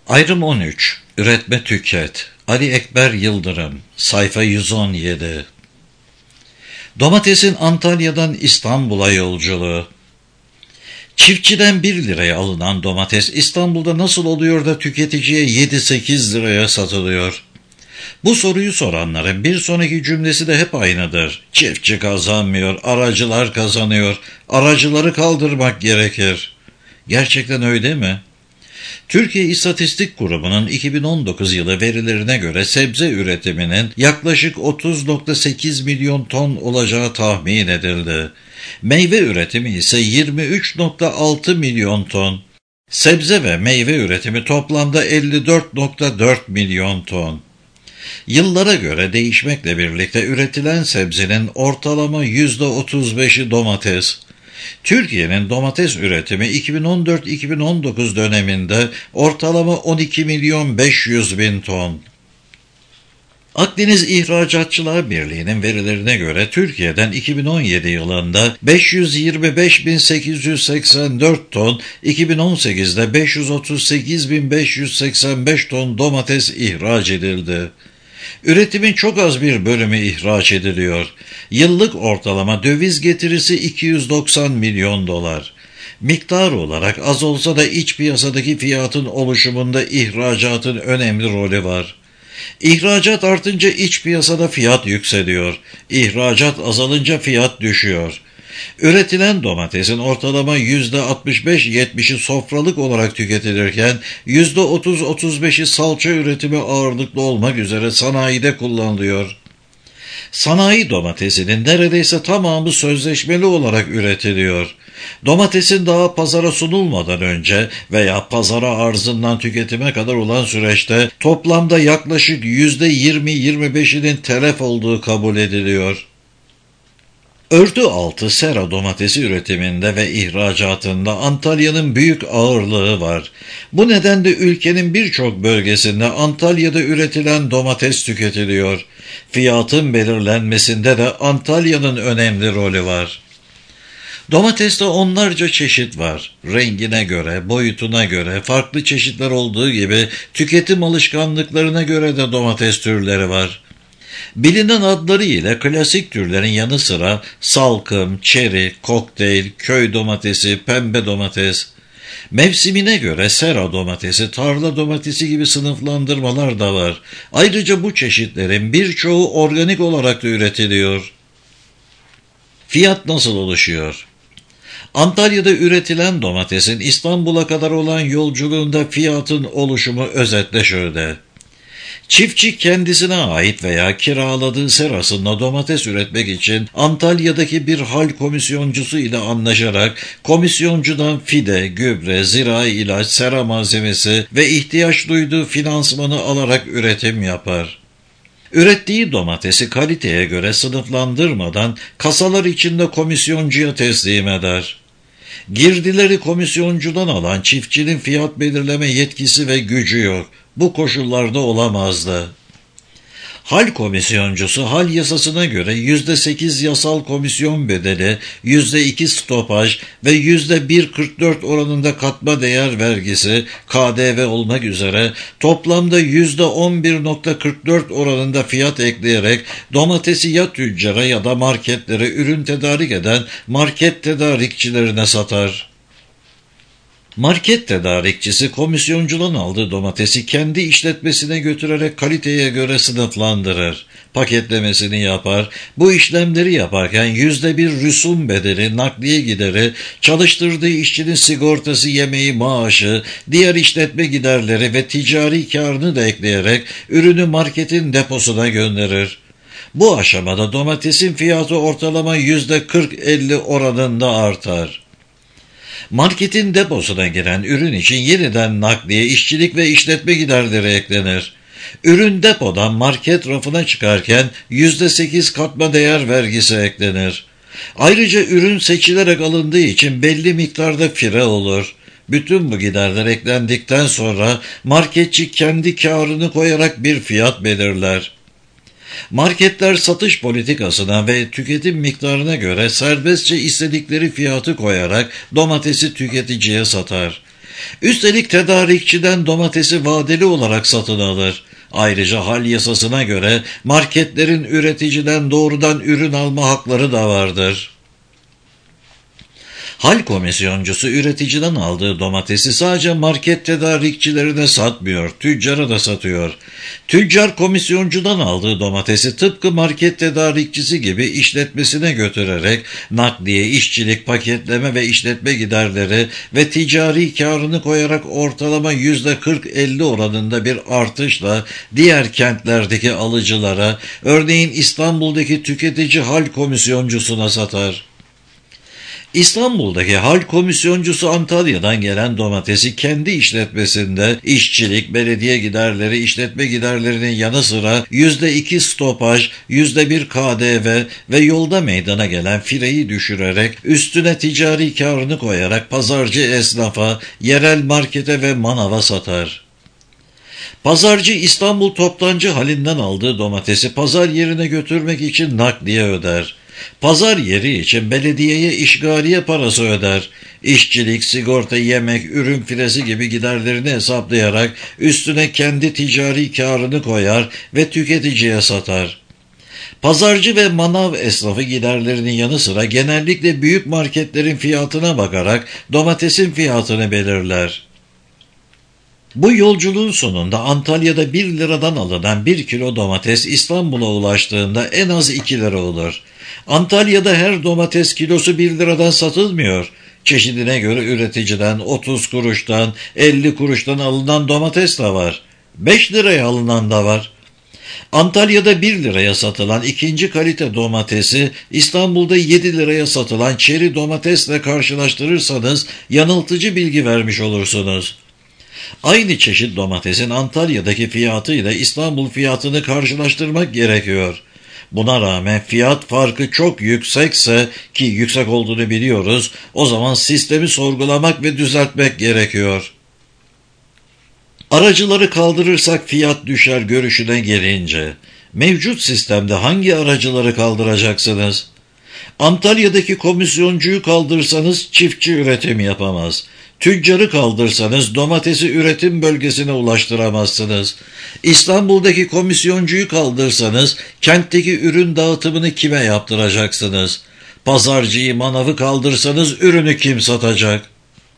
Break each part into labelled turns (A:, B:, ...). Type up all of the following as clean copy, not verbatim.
A: Ayrım 13. Üretme tüket. Ali Ekber Yıldırım. Sayfa 117. Domatesin Antalya'dan İstanbul'a yolculuğu. Çiftçiden 1 liraya alınan domates İstanbul'da nasıl oluyor da tüketiciye 7-8 liraya satılıyor? Bu soruyu soranların bir sonraki cümlesi de hep aynıdır. Çiftçi kazanmıyor, aracılar kazanıyor. Aracıları kaldırmak gerekir. Gerçekten öyle mi? Türkiye İstatistik Kurumu'nun 2019 yılı verilerine göre sebze üretiminin yaklaşık 30,8 milyon ton olacağı tahmin edildi. Meyve üretimi ise 23,6 milyon ton. Sebze ve meyve üretimi toplamda 54,4 milyon ton. Yıllara göre değişmekle birlikte üretilen sebzenin ortalama %35'i domates. Türkiye'nin domates üretimi 2014-2019 döneminde ortalama 12 milyon 500 bin ton. Akdeniz İhracatçılar Birliği'nin verilerine göre Türkiye'den 2017 yılında 525.884 ton, 2018'de 538.585 ton domates ihraç edildi. Üretimin çok az bir bölümü ihraç ediliyor. Yıllık ortalama döviz getirisi 290 milyon dolar. Miktar olarak az olsa da iç piyasadaki fiyatın oluşumunda ihracatın önemli rolü var. İhracat artınca iç piyasada fiyat yükseliyor. İhracat azalınca fiyat düşüyor. Üretilen domatesin ortalama %65-70'i sofralık olarak tüketilirken %30-35'i salça üretimi ağırlıklı olmak üzere sanayide kullanılıyor. Sanayi domatesinin neredeyse tamamı sözleşmeli olarak üretiliyor. Domatesin daha pazara sunulmadan önce veya pazara arzından tüketime kadar olan süreçte toplamda yaklaşık %20-25'inin telef olduğu kabul ediliyor. Örtü altı sera domatesi üretiminde ve ihracatında Antalya'nın büyük ağırlığı var. Bu nedenle ülkenin birçok bölgesinde Antalya'da üretilen domates tüketiliyor. Fiyatın belirlenmesinde de Antalya'nın önemli rolü var. Domateste onlarca çeşit var. Rengine göre, boyutuna göre, farklı çeşitler olduğu gibi tüketim alışkanlıklarına göre de domates türleri var. Bilinen adları ile klasik türlerin yanı sıra salkım, çeri, kokteyl, köy domatesi, pembe domates, mevsimine göre sera domatesi, tarla domatesi gibi sınıflandırmalar da var. Ayrıca bu çeşitlerin birçoğu organik olarak da üretiliyor. Fiyat nasıl oluşuyor? Antalya'da üretilen domatesin İstanbul'a kadar olan yolculuğunda fiyatın oluşumu özetle şöyle. Çiftçi kendisine ait veya kiraladığı serasında domates üretmek için Antalya'daki bir hal komisyoncusu ile anlaşarak komisyoncudan fide, gübre, zirai ilaç, sera malzemesi ve ihtiyaç duyduğu finansmanı alarak üretim yapar. Ürettiği domatesi kaliteye göre sınıflandırmadan kasalar içinde komisyoncuya teslim eder. Girdileri komisyoncudan alan çiftçinin fiyat belirleme yetkisi ve gücü yok. Bu koşullarda olamazdı. Hal komisyoncusu hal yasasına göre %8 yasal komisyon bedeli, %2 stopaj ve %1,44 oranında katma değer vergisi, KDV olmak üzere toplamda %11,44 oranında fiyat ekleyerek domatesi ya tüccara ya da marketlere ürün tedarik eden market tedarikçilerine satar. Market tedarikçisi komisyoncudan aldığı domatesi kendi işletmesine götürerek kaliteye göre sınıflandırır. Paketlemesini yapar. Bu işlemleri yaparken %1 rüsum bedeli, nakliye gideri, çalıştırdığı işçinin sigortası, yemeği, maaşı, diğer işletme giderleri ve ticari karını da ekleyerek ürünü marketin deposuna gönderir. Bu aşamada domatesin fiyatı ortalama %40-50 oranında artar. Marketin deposuna giren ürün için yeniden nakliye, işçilik ve işletme giderleri eklenir. Ürün depodan market rafına çıkarken %8 katma değer vergisi eklenir. Ayrıca ürün seçilerek alındığı için belli miktarda fire olur. Bütün bu giderler eklendikten sonra marketçi kendi karını koyarak bir fiyat belirler. Marketler satış politikasına ve tüketim miktarına göre serbestçe istedikleri fiyatı koyarak domatesi tüketiciye satar. Üstelik tedarikçiden domatesi vadeli olarak satın alır. Ayrıca hal yasasına göre marketlerin üreticiden doğrudan ürün alma hakları da vardır. Hal komisyoncusu üreticiden aldığı domatesi sadece market tedarikçilerine satmıyor, tüccara da satıyor. Tüccar komisyoncudan aldığı domatesi tıpkı market tedarikçisi gibi işletmesine götürerek nakliye, işçilik, paketleme ve işletme giderleri ve ticari karını koyarak ortalama %40-50 oranında bir artışla diğer kentlerdeki alıcılara, örneğin İstanbul'daki tüketici hal komisyoncusuna satar. İstanbul'daki hal komisyoncusu Antalya'dan gelen domatesi kendi işletmesinde işçilik, belediye giderleri, işletme giderlerinin yanı sıra %2 stopaj, %1 KDV ve yolda meydana gelen fireyi düşürerek üstüne ticari karını koyarak pazarcı esnafa, yerel markete ve manava satar. Pazarcı İstanbul toptancı halinden aldığı domatesi pazar yerine götürmek için nakliye öder. Pazar yeri için belediyeye işgaliye parası öder. İşçilik, sigorta, yemek, ürün firesi gibi giderlerini hesaplayarak üstüne kendi ticari karını koyar ve tüketiciye satar. Pazarcı ve manav esnafı giderlerinin yanı sıra genellikle büyük marketlerin fiyatına bakarak domatesin fiyatını belirler. Bu yolculuğun sonunda Antalya'da 1 liradan alınan 1 kilo domates İstanbul'a ulaştığında en az 2 lira olur. Antalya'da her domates kilosu 1 liradan satılmıyor. Çeşidine göre üreticiden 30 kuruştan, 50 kuruştan alınan domates de var. 5 liraya alınan da var. Antalya'da 1 liraya satılan ikinci kalite domatesi İstanbul'da 7 liraya satılan çeri domatesle karşılaştırırsanız yanıltıcı bilgi vermiş olursunuz. Aynı çeşit domatesin Antalya'daki fiyatıyla İstanbul fiyatını karşılaştırmak gerekiyor. Buna rağmen fiyat farkı çok yüksekse, ki yüksek olduğunu biliyoruz, o zaman sistemi sorgulamak ve düzeltmek gerekiyor. Aracıları kaldırırsak fiyat düşer görüşüne gelince, mevcut sistemde hangi aracıları kaldıracaksınız? Antalya'daki komisyoncuyu kaldırsanız çiftçi üretim yapamaz. Tüccarı kaldırsanız domatesi üretim bölgesine ulaştıramazsınız. İstanbul'daki komisyoncuyu kaldırsanız kentteki ürün dağıtımını kime yaptıracaksınız? Pazarcıyı, manavı kaldırsanız ürünü kim satacak?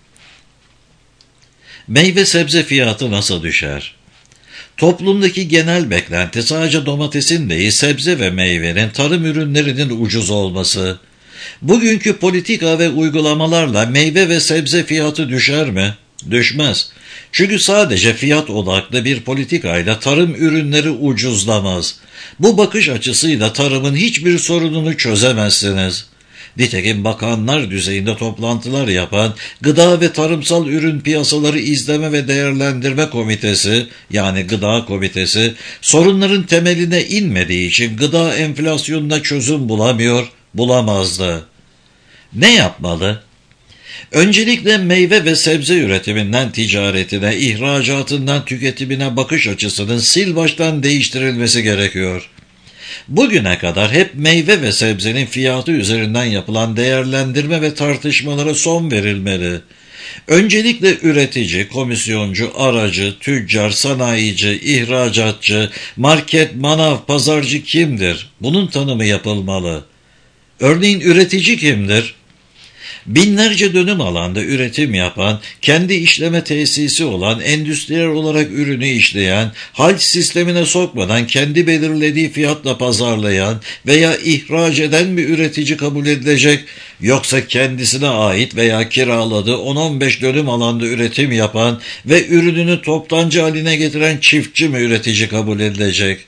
A: Meyve sebze fiyatı nasıl düşer? Toplumdaki genel beklenti sadece domatesin değil, sebze ve meyvenin, tarım ürünlerinin ucuz olması. Bugünkü politika ve uygulamalarla meyve ve sebze fiyatı düşer mi? Düşmez. Çünkü sadece fiyat odaklı bir politikayla tarım ürünleri ucuzlamaz. Bu bakış açısıyla tarımın hiçbir sorununu çözemezsiniz. Nitekim bakanlar düzeyinde toplantılar yapan Gıda ve Tarımsal Ürün Piyasaları İzleme ve Değerlendirme Komitesi, yani Gıda Komitesi, sorunların temeline inmediği için gıda enflasyonuna çözüm bulamazdı. Ne yapmalı? Öncelikle meyve ve sebze üretiminden ticaretine, ihracatından tüketimine bakış açısının sil baştan değiştirilmesi gerekiyor. Bugüne kadar hep meyve ve sebzenin fiyatı üzerinden yapılan değerlendirme ve tartışmalara son verilmeli. Öncelikle üretici, komisyoncu, aracı, tüccar, sanayici, ihracatçı, market, manav, pazarcı kimdir? Bunun tanımı yapılmalı. Örneğin üretici kimdir? Binlerce dönüm alanda üretim yapan, kendi işleme tesisi olan, endüstriyel olarak ürünü işleyen, hal sistemine sokmadan kendi belirlediği fiyatla pazarlayan veya ihraç eden bir üretici kabul edilecek, yoksa kendisine ait veya kiraladığı 10-15 dönüm alanda üretim yapan ve ürününü toptancı haline getiren çiftçi mi üretici kabul edilecek?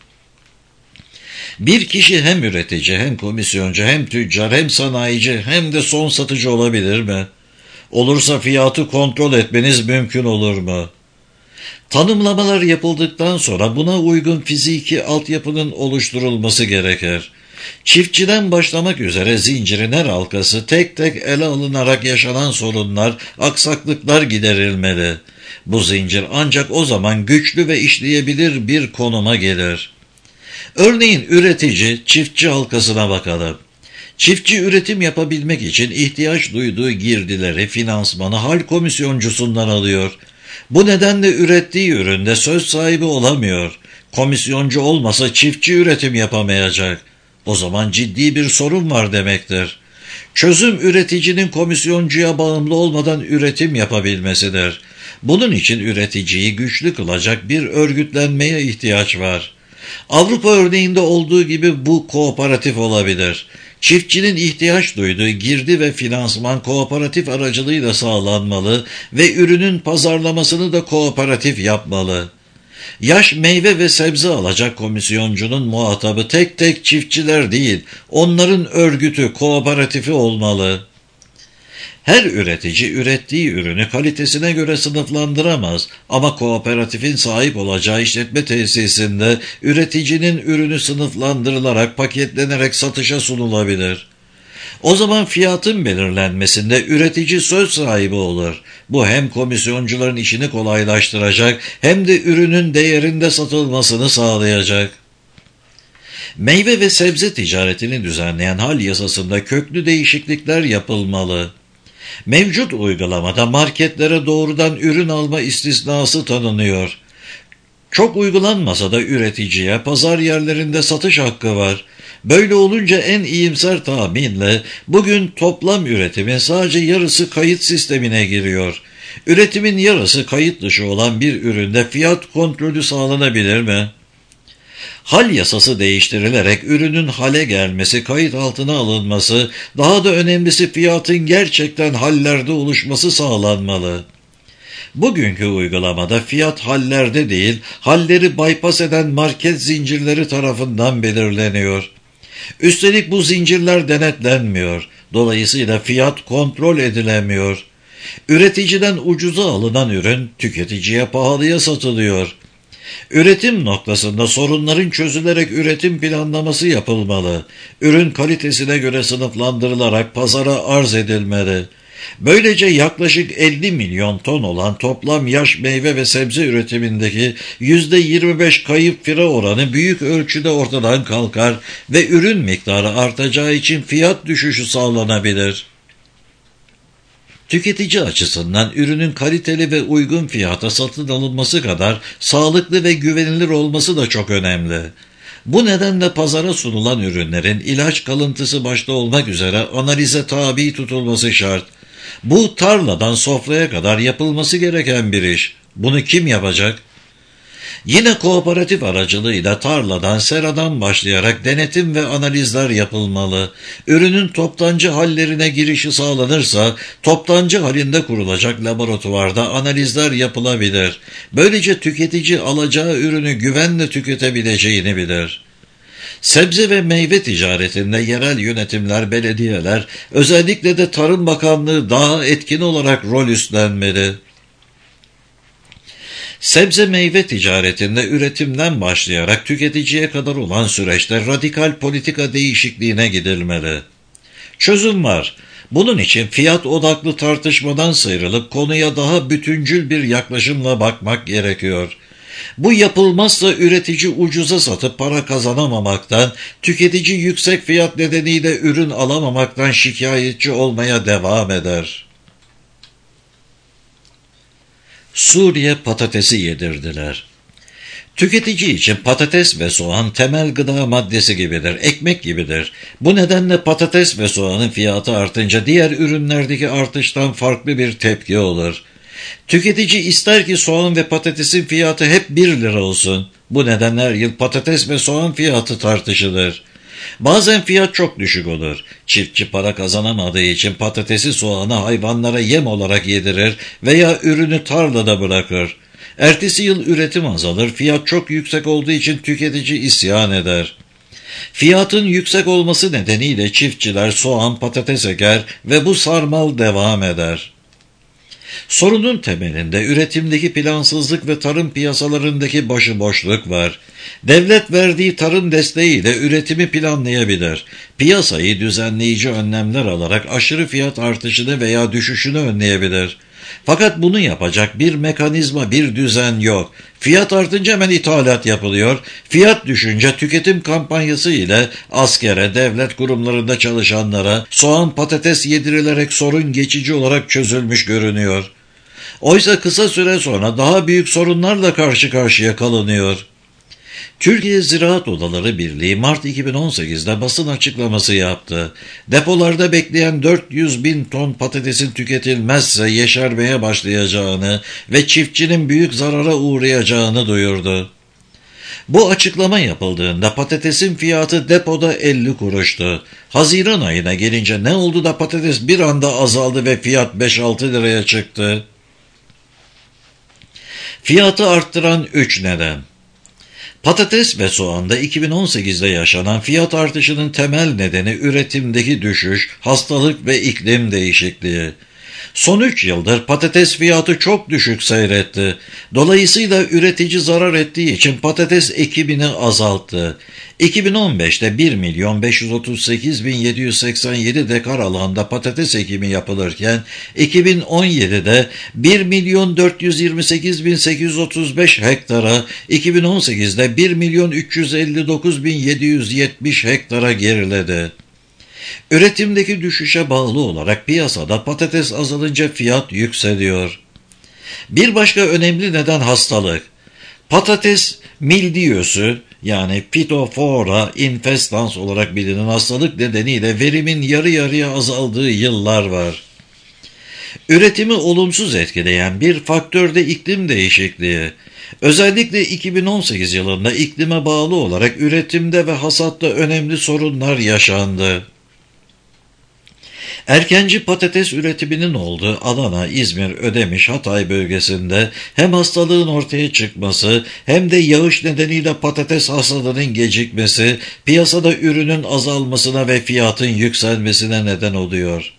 A: Bir kişi hem üretici, hem komisyoncu, hem tüccar, hem sanayici, hem de son satıcı olabilir mi? Olursa fiyatı kontrol etmeniz mümkün olur mu? Tanımlamalar yapıldıktan sonra buna uygun fiziki altyapının oluşturulması gerekir. Çiftçiden başlamak üzere zincirin her halkası tek tek ele alınarak yaşanan sorunlar, aksaklıklar giderilmeli. Bu zincir ancak o zaman güçlü ve işleyebilir bir konuma gelir. Örneğin üretici, çiftçi halkasına bakalım. Çiftçi üretim yapabilmek için ihtiyaç duyduğu girdileri, finansmanı hal komisyoncusundan alıyor. Bu nedenle ürettiği üründe söz sahibi olamıyor. Komisyoncu olmasa çiftçi üretim yapamayacak. O zaman ciddi bir sorun var demektir. Çözüm üreticinin komisyoncuya bağımlı olmadan üretim yapabilmesidir. Bunun için üreticiyi güçlü kılacak bir örgütlenmeye ihtiyaç var. Avrupa örneğinde olduğu gibi bu kooperatif olabilir. Çiftçinin ihtiyaç duyduğu girdi ve finansman kooperatif aracılığıyla sağlanmalı ve ürünün pazarlamasını da kooperatif yapmalı. Yaş meyve ve sebze alacak komisyoncunun muhatabı tek tek çiftçiler değil, onların örgütü, kooperatifi olmalı. Her üretici ürettiği ürünü kalitesine göre sınıflandıramaz ama kooperatifin sahip olacağı işletme tesisinde üreticinin ürünü sınıflandırılarak paketlenerek satışa sunulabilir. O zaman fiyatın belirlenmesinde üretici söz sahibi olur. Bu hem komisyoncuların işini kolaylaştıracak hem de ürünün değerinde satılmasını sağlayacak. Meyve ve sebze ticaretini düzenleyen hal yasasında köklü değişiklikler yapılmalı. Mevcut uygulamada marketlere doğrudan ürün alma istisnası tanınıyor. Çok uygulanmasa da üreticiye pazar yerlerinde satış hakkı var. Böyle olunca en iyimser tahminle bugün toplam üretimin sadece yarısı kayıt sistemine giriyor. Üretimin yarısı kayıt dışı olan bir üründe fiyat kontrolü sağlanabilir mi? Hal yasası değiştirilerek ürünün hale gelmesi, kayıt altına alınması, daha da önemlisi fiyatın gerçekten hallerde oluşması sağlanmalı. Bugünkü uygulamada fiyat hallerde değil, halleri bypass eden market zincirleri tarafından belirleniyor. Üstelik bu zincirler denetlenmiyor. Dolayısıyla fiyat kontrol edilemiyor. Üreticiden ucuza alınan ürün tüketiciye pahalıya satılıyor. Üretim noktasında sorunların çözülerek üretim planlaması yapılmalı. Ürün kalitesine göre sınıflandırılarak pazara arz edilmeli. Böylece yaklaşık 50 milyon ton olan toplam yaş meyve ve sebze üretimindeki %25 kayıp fire oranı büyük ölçüde ortadan kalkar ve ürün miktarı artacağı için fiyat düşüşü sağlanabilir. Tüketici açısından ürünün kaliteli ve uygun fiyata satın alınması kadar sağlıklı ve güvenilir olması da çok önemli. Bu nedenle pazara sunulan ürünlerin ilaç kalıntısı başta olmak üzere analize tabi tutulması şart. Bu tarladan sofraya kadar yapılması gereken bir iş. Bunu kim yapacak? Yine kooperatif aracılığıyla tarladan, seradan başlayarak denetim ve analizler yapılmalı. Ürünün toptancı hallerine girişi sağlanırsa, toptancı halinde kurulacak laboratuvarda analizler yapılabilir. Böylece tüketici alacağı ürünü güvenle tüketebileceğini bilir. Sebze ve meyve ticaretinde yerel yönetimler, belediyeler, özellikle de Tarım Bakanlığı daha etkin olarak rol üstlenmeli. Sebze meyve ticaretinde üretimden başlayarak tüketiciye kadar olan süreçte radikal politika değişikliğine gidilmeli. Çözüm var. Bunun için fiyat odaklı tartışmadan sıyrılıp konuya daha bütüncül bir yaklaşımla bakmak gerekiyor. Bu yapılmazsa üretici ucuza satıp para kazanamamaktan, tüketici yüksek fiyat nedeniyle ürün alamamaktan şikayetçi olmaya devam eder. Suriye patatesi yedirdiler. Tüketici için patates ve soğan temel gıda maddesi gibidir, ekmek gibidir. Bu nedenle patates ve soğanın fiyatı artınca diğer ürünlerdeki artıştan farklı bir tepki olur. Tüketici ister ki soğan ve patatesin fiyatı hep 1 lira olsun. Bu nedenle her yıl patates ve soğan fiyatı tartışılır. Bazen fiyat çok düşük olur. Çiftçi para kazanamadığı için patatesi soğanı hayvanlara yem olarak yedirir veya ürünü tarlada bırakır. Ertesi yıl üretim azalır, fiyat çok yüksek olduğu için tüketici isyan eder. Fiyatın yüksek olması nedeniyle çiftçiler soğan, patates eker ve bu sarmal devam eder. Sorunun temelinde üretimdeki plansızlık ve tarım piyasalarındaki başıboşluk var. Devlet verdiği tarım desteğiyle üretimi planlayabilir. Piyasayı düzenleyici önlemler alarak aşırı fiyat artışını veya düşüşünü önleyebilir. Fakat bunu yapacak bir mekanizma, bir düzen yok. Fiyat artınca hemen ithalat yapılıyor. Fiyat düşünce tüketim kampanyası ile askere, devlet kurumlarında çalışanlara soğan, patates yedirilerek sorun geçici olarak çözülmüş görünüyor. Oysa kısa süre sonra daha büyük sorunlarla karşı karşıya kalınıyor. Türkiye Ziraat Odaları Birliği Mart 2018'de basın açıklaması yaptı. Depolarda bekleyen 400 bin ton patatesin tüketilmezse yeşermeye başlayacağını ve çiftçinin büyük zarara uğrayacağını duyurdu. Bu açıklama yapıldığında patatesin fiyatı depoda 50 kuruştu. Haziran ayına gelince ne oldu da patates bir anda azaldı ve fiyat 5-6 liraya çıktı? Fiyatı arttıran 3 neden. Patates ve soğanda 2018'de yaşanan fiyat artışının temel nedeni üretimdeki düşüş, hastalık ve iklim değişikliği. Son 3 yıldır patates fiyatı çok düşük seyretti. Dolayısıyla üretici zarar ettiği için patates ekimini azalttı. 2015'te 1.538.787 dekar alanda patates ekimi yapılırken 2017'de 1.428.835 hektara, 2018'de 1.359.770 hektara geriledi. Üretimdeki düşüşe bağlı olarak piyasada patates azalınca fiyat yükseliyor. Bir başka önemli neden hastalık. Patates mildiyösü yani Phytophthora infestans olarak bilinen hastalık nedeniyle verimin yarı yarıya azaldığı yıllar var. Üretimi olumsuz etkileyen bir faktör de iklim değişikliği. Özellikle 2018 yılında iklime bağlı olarak üretimde ve hasatta önemli sorunlar yaşandı. Erkenci patates üretiminin olduğu Adana, İzmir, Ödemiş, Hatay bölgesinde hem hastalığın ortaya çıkması hem de yağış nedeniyle patates hasadının gecikmesi piyasada ürünün azalmasına ve fiyatın yükselmesine neden oluyor.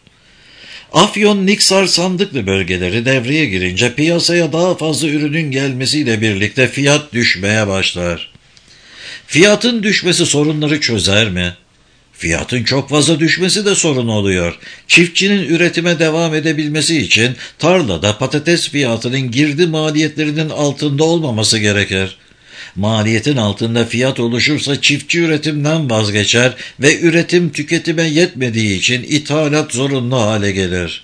A: Afyon, Niksar, Sandıklı bölgeleri devreye girince piyasaya daha fazla ürünün gelmesiyle birlikte fiyat düşmeye başlar. Fiyatın düşmesi sorunları çözer mi? Fiyatın çok fazla düşmesi de sorun oluyor. Çiftçinin üretime devam edebilmesi için tarlada patates fiyatının girdi maliyetlerinin altında olmaması gerekir. Maliyetin altında fiyat oluşursa çiftçi üretimden vazgeçer ve üretim tüketime yetmediği için ithalat zorunlu hale gelir.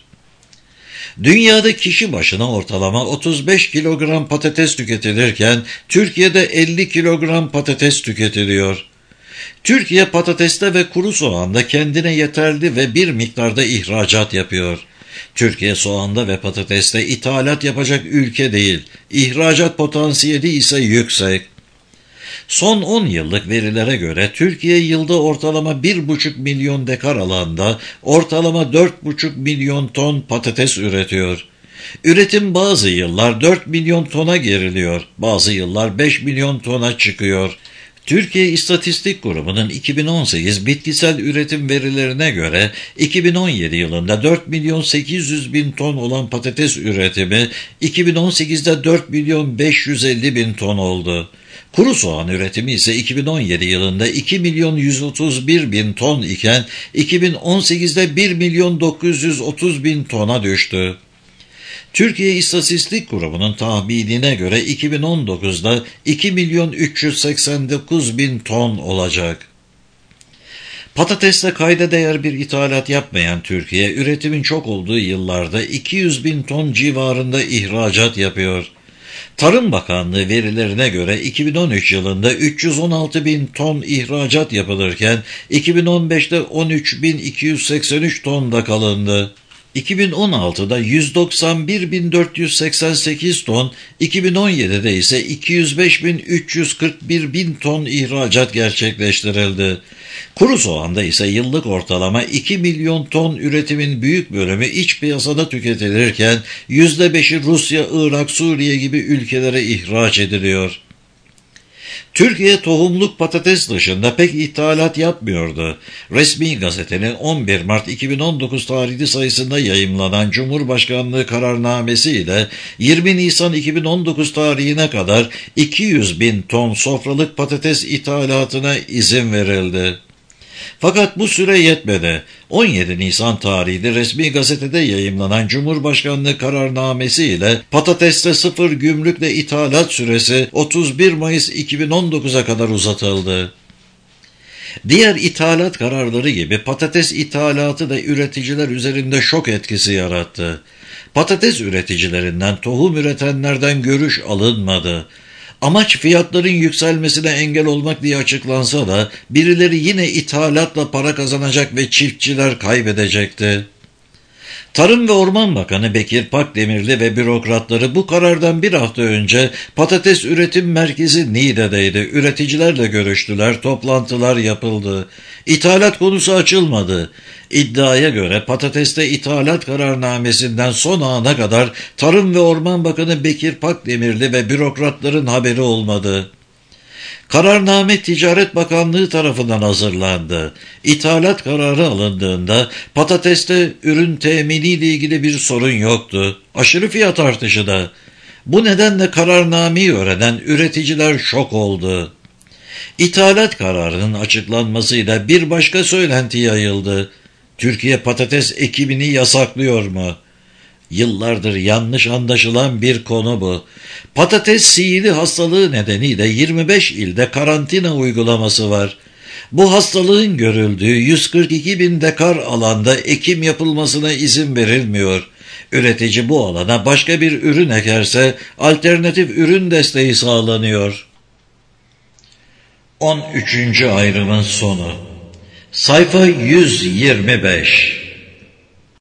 A: Dünyada kişi başına ortalama 35 kilogram patates tüketilirken Türkiye'de 50 kilogram patates tüketiliyor. Türkiye patateste ve kuru soğanda kendine yeterli ve bir miktarda ihracat yapıyor. Türkiye soğanda ve patateste ithalat yapacak ülke değil, ihracat potansiyeli ise yüksek. Son 10 yıllık verilere göre Türkiye yılda ortalama 1,5 milyon dekar alanda ortalama 4,5 milyon ton patates üretiyor. Üretim bazı yıllar 4 milyon tona geriliyor, bazı yıllar 5 milyon tona çıkıyor. Türkiye İstatistik Kurumu'nun 2018 bitkisel üretim verilerine göre 2017 yılında 4 milyon 800 bin ton olan patates üretimi 2018'de 4 milyon 550 bin ton oldu. Kuru soğan üretimi ise 2017 yılında 2 milyon 131 bin ton iken 2018'de 1 milyon 930 bin tona düştü. Türkiye İstatistik Kurumu'nun tahminine göre 2019'da 2 milyon 389 bin ton olacak. Patateste kayda değer bir ithalat yapmayan Türkiye, üretimin çok olduğu yıllarda 200 bin ton civarında ihracat yapıyor. Tarım Bakanlığı verilerine göre 2013 yılında 316 bin ton ihracat yapılırken 2015'te 13.283 tonda kalındı. 2016'da 191.488 ton, 2017'de ise 205.341 bin ton ihracat gerçekleştirildi. Kuru soğanda ise yıllık ortalama 2 milyon ton üretimin büyük bölümü iç piyasada tüketilirken %5'i Rusya, Irak, Suriye gibi ülkelere ihraç ediliyor. Türkiye tohumluk patates dışında pek ithalat yapmıyordu. Resmi gazetenin 11 Mart 2019 tarihli sayısında yayımlanan Cumhurbaşkanlığı kararnamesi ile 20 Nisan 2019 tarihine kadar 200 bin ton sofralık patates ithalatına izin verildi. Fakat bu süre yetmedi. 17 Nisan tarihli resmi gazetede yayımlanan Cumhurbaşkanlığı kararnamesi ile patateste sıfır gümrükle ithalat süresi 31 Mayıs 2019'a kadar uzatıldı. Diğer ithalat kararları gibi patates ithalatı da üreticiler üzerinde şok etkisi yarattı. Patates üreticilerinden, tohum üretenlerden görüş alınmadı. Amaç fiyatların yükselmesine engel olmak diye açıklansa da birileri yine ithalatla para kazanacak ve çiftçiler kaybedecekti. Tarım ve Orman Bakanı Bekir Pakdemirli ve bürokratları bu karardan bir hafta önce patates üretim merkezi Niğde'deydi. Üreticilerle görüştüler, toplantılar yapıldı. İthalat konusu açılmadı. İddiaya göre patateste ithalat kararnamesinden son ana kadar Tarım ve Orman Bakanı Bekir Pakdemirli ve bürokratların haberi olmadı. Kararname Ticaret Bakanlığı tarafından hazırlandı. İthalat kararı alındığında patateste ürün teminiyle ilgili bir sorun yoktu. Aşırı fiyat artışı da. Bu nedenle kararnameyi öğrenen üreticiler şok oldu. İthalat kararının açıklanmasıyla bir başka söylenti yayıldı. Türkiye patates ekimini yasaklıyor mu? Yıllardır yanlış anlaşılan bir konu bu. Patates sihirli hastalığı nedeniyle 25 ilde karantina uygulaması var. Bu hastalığın görüldüğü 142 bin dekar alanda ekim yapılmasına izin verilmiyor. Üretici bu alana başka bir ürün ekerse alternatif ürün desteği sağlanıyor. 13. ayrımın sonu. Sayfa 125.